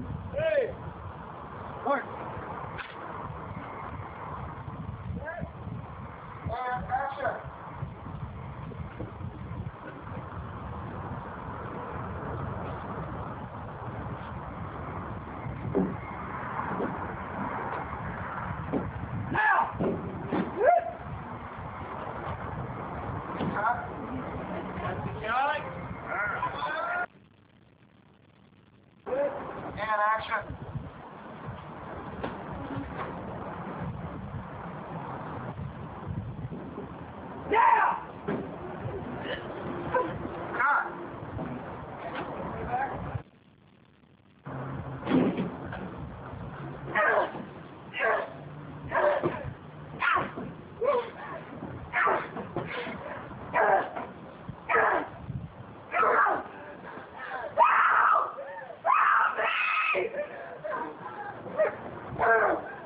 Hey! Mark! And action. Now! Cut. And action. Now! Cut. Help me!